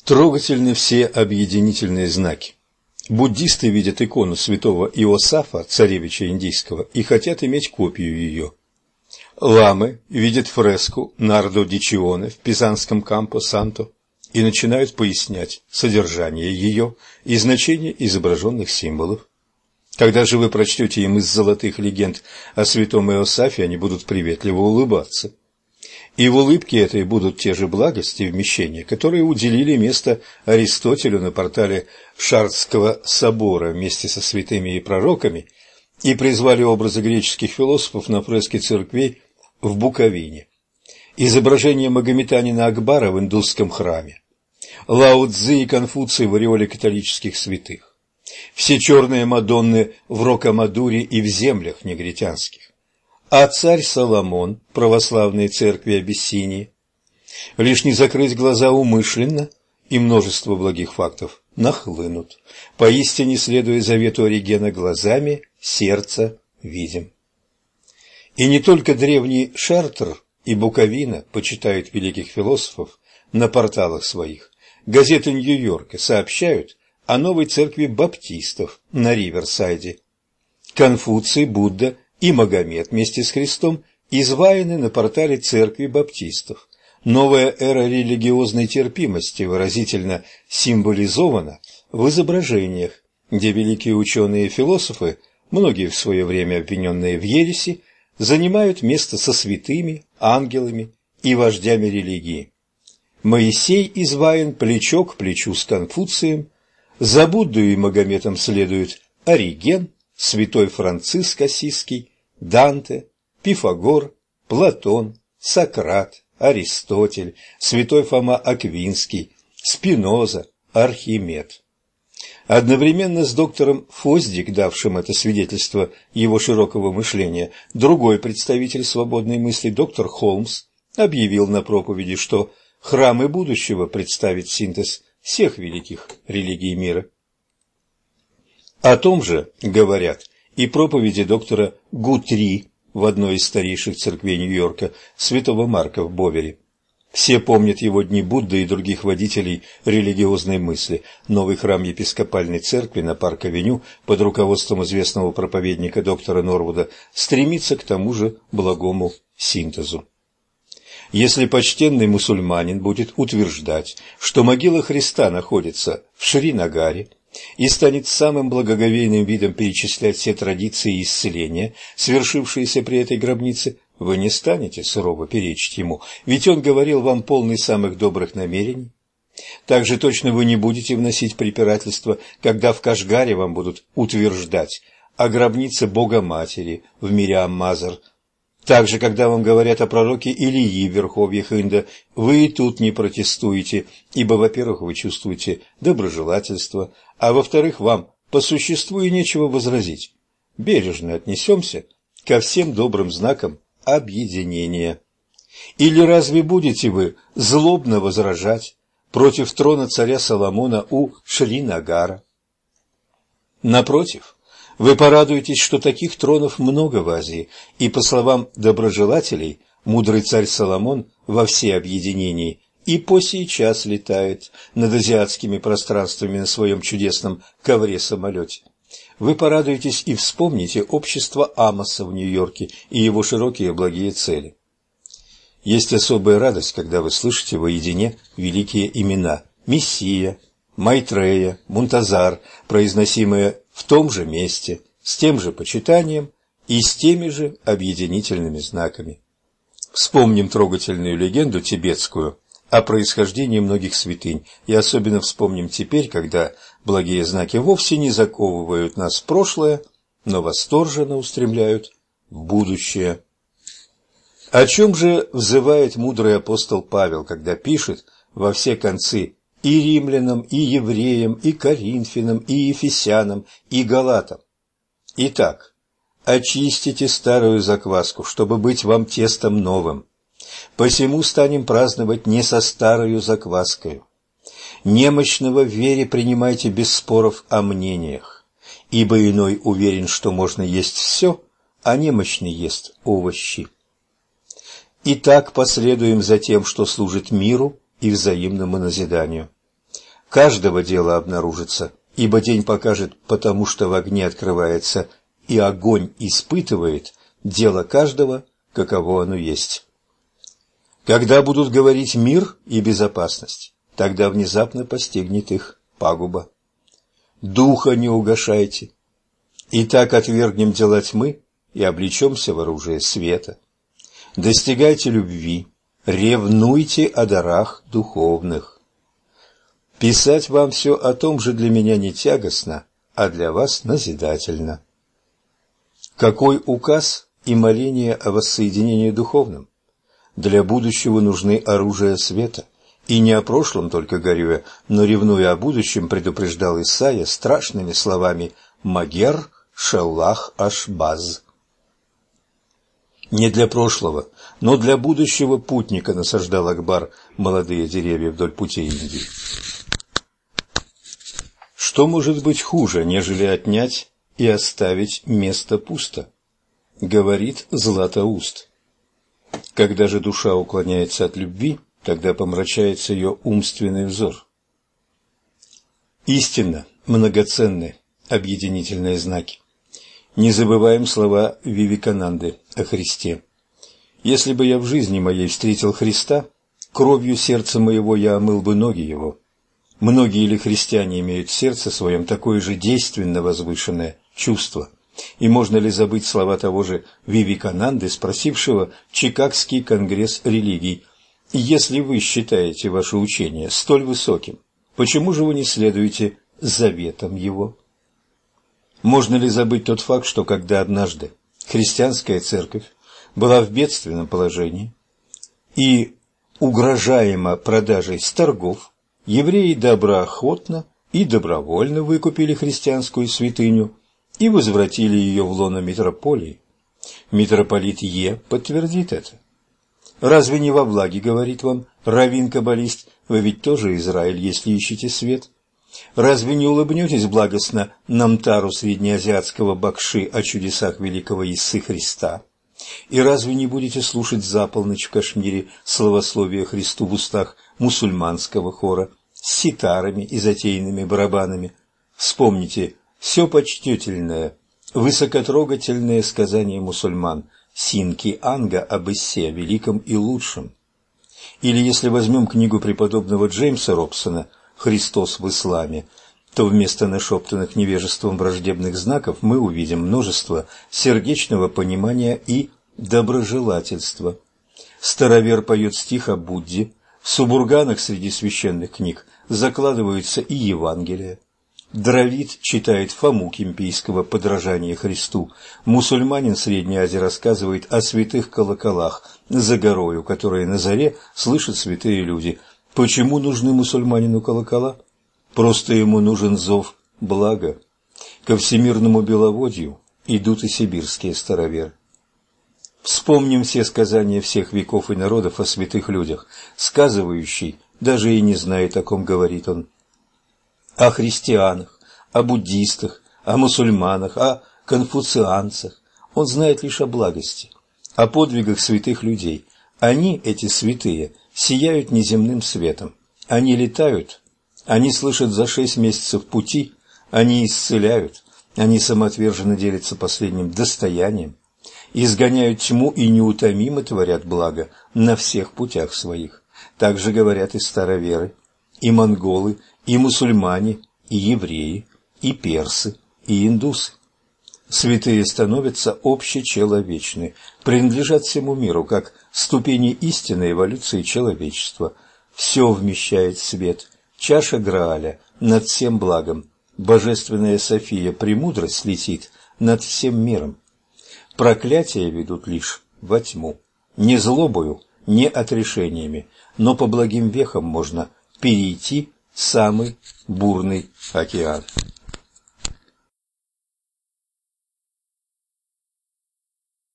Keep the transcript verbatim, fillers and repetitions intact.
Трогательны все объединительные знаки. Буддисты видят икону святого Иосафа, царевича индийского, и хотят иметь копию ее. Ламы видят фреску Нардо ди Чионе в пизанском Кампо-Санто и начинают пояснять содержание ее и значение изображенных символов. Когда же вы прочтете им из золотых легенд о святом Иосафе, они будут приветливо улыбаться. И в улыбке этой будут те же благости и вмещения, которые уделили место Аристотелю на портале Шартского собора вместе со святыми и пророками и призвали образы греческих философов на фрески церквей в Буковине. Изображение магометанина Акбара в индусском храме. Лао Цзы и Конфуций в ореоле католических святых. Все черные Мадонны в Рокамадуре и в землях негритянских. А царь Соломон православной церкви Абиссинии. Лишь не закрыть глаза умышленно, и множество благих фактов нахлынут. Поистине, следуя завету Оригена, глазами сердца видим. И не только древний Шартр и Буковина почитают великих философов на порталах своих. Газеты Нью-Йорка сообщают о новой церкви баптистов на Риверсайде. Конфуций, Будда и Магомед вместе с Христом изваяны на портале церкви баптистов. Новая эра религиозной терпимости выразительно символизована в изображениях, где великие ученые и философы, многие в свое время обвиненные в ереси, занимают место со святыми, ангелами и вождями религии. Моисей изваян плечо к плечу с Конфуцием, за Будду и Магометом следуют Ориген, святой Франциск Ассизский, Данте, Пифагор, Платон, Сократ, Аристотель, святой Фома Аквинский, Спиноза, Архимед. Одновременно с доктором Фоздик, давшим это свидетельство его широкого мышления, другой представитель свободной мысли, доктор Холмс, объявил на проповеди, что храмы будущего представит синтез всех великих религий мира. О том же говорят и проповеди доктора Гутри в одной из старейших церквей Нью-Йорка, святого Марка в Бовере. Все помнят его дни Будды и других водителей религиозной мысли. Новый храм епископальной церкви на Парк-авеню под руководством известного проповедника доктора Норвуда стремится к тому же благому синтезу. Если почтенный мусульманин будет утверждать, что могила Христа находится в Шринагаре, и станет самым благоговейным видом перечислять все традиции исцеления, свершившиеся при этой гробнице, вы не станете сурово перечить ему, ведь он говорил вам полный самых добрых намерений. Так же точно вы не будете вносить препирательства, когда в Кашгаре вам будут утверждать о гробнице Бога-Матери в Мириам-Мазар. Также, когда вам говорят о пророке Илии в верховьях Инда, вы и тут не протестуете, ибо, во-первых, вы чувствуете доброжелательство, а во-вторых, вам по существу и нечего возразить. Бережно отнесемся ко всем добрым знакам объединения. Или разве будете вы злобно возражать против трона царя Соломона у Шринагара? Напротив, вы порадуетесь, что таких тронов много в Азии, и, по словам доброжелателей, мудрый царь Соломон во всеобъединении и по сей час летает над азиатскими пространствами на своем чудесном ковре-самолете. Вы порадуетесь и вспомните общество Амоса в Нью-Йорке и его широкие благие цели. Есть особая радость, когда вы слышите воедине великие имена Мессия, Майтрея, Мунтазар, произносимые в том же месте, с тем же почитанием и с теми же объединительными знаками. Вспомним трогательную легенду тибетскую о происхождении многих святынь, и особенно вспомним теперь, когда благие знаки вовсе не заковывают нас в прошлое, но восторженно устремляют в будущее. О чем же взывает мудрый апостол Павел, когда пишет во все концы и римлянам, и евреям, и коринфянам, и ефесянам, и галатам? Итак, очистите старую закваску, чтобы быть вам тестом новым. Посему станем праздновать не со старою закваскою. Немощного в вере принимайте без споров о мнениях, ибо иной уверен, что можно есть все, а немощный ест овощи. Итак, последуем за тем, что служит миру и взаимному назиданию. каждого дела обнаружится, ибо день покажет, потому что в огне открывается, и огонь испытывает дело каждого, каково оно есть. Когда будут говорить мир и безопасность, тогда внезапно постигнет их пагуба. Духа не угашайте. Итак, отвергнем дела тьмы и облечемся в оружие света. Достигайте любви, ревнуйте о дарах духовных. Писать вам все о том же для меня не тягостно, а для вас назидательно. Какой указ и моление о воссоединении духовном? Для будущего нужны оружия света, и не о прошлом только горюя, но ревнуя о будущем, предупреждал Исайя страшными словами «Магер шеллах ашбаз». Не для прошлого, но для будущего путника насаждал Акбар молодые деревья вдоль путей Индии. Что может быть хуже, нежели отнять и оставить место пусто? Говорит Златоуст. Когда же душа уклоняется от любви, тогда помрачается ее умственный взор. Истинно многоценны объединительные знаки. Не забываем слова Вивекананды о Христе. Если бы я в жизни моей встретил Христа, кровью сердца моего я омыл бы ноги его. Многие ли христиане имеют в сердце своем такое же действенно возвышенное чувство? И можно ли забыть слова того же Вивекананды, спросившего Чикагский конгресс религий: «Если вы считаете ваше учение столь высоким, почему же вы не следуете заветам его?» Можно ли забыть тот факт, что когда однажды христианская церковь была в бедственном положении и угрожаема продажей с торгов, евреи доброохотно и добровольно выкупили христианскую святыню и возвратили ее в лоно митрополии? Митрополит Е. подтвердит это. Разве не во влаге, говорит вам раввин-каббалист, вы ведь тоже Израиль, если ищете свет? Разве не улыбнетесь благостно Намтару среднеазиатского Бакши о чудесах великого Иссы Христа? И разве не будете слушать за полночь в Кашмире словословие Христу в устах мусульманского хора с ситарами и затейными барабанами? Вспомните все почтительное, высокотрогательное сказание мусульман Синки Анга об Иссе, великом и лучшем. Или если возьмем книгу преподобного Джеймса Робсона «Христос в исламе», то вместо нашептанных невежеством враждебных знаков мы увидим множество сердечного понимания и доброжелательства. Старовер поет стих о Будде, в субурганах среди священных книг закладываются и Евангелия. Дравид читает Фому Кимпийского «Подражание Христу». Мусульманин Средней Азии рассказывает о святых колоколах за горою, которые на заре слышат святые люди. Почему нужны мусульманину колокола? Просто ему нужен зов блага. Ко всемирному беловодью идут и сибирские староверы. Вспомним все сказания всех веков и народов о святых людях. Сказывающий даже и не знает, о ком говорит он. О христианах, о буддистах, о мусульманах, о конфуцианцах. Он знает лишь о благости, о подвигах святых людей. Они, эти святые, сияют неземным светом. Они летают, они слышат за шесть месяцев пути, они исцеляют, они самоотверженно делятся последним достоянием, изгоняют тьму и неутомимо творят благо на всех путях своих. Так же говорят и староверы, и монголы, и мусульмане, и евреи, и персы, и индусы. Святые становятся общечеловечны, принадлежат всему миру, как ступени истинной эволюции человечества. Все вмещает свет, чаша Грааля над всем благом, божественная София премудрость летит над всем миром. Проклятия ведут лишь во тьму, не злобою, не отрешениями, но по благим вехам можно перейти самый бурный океан.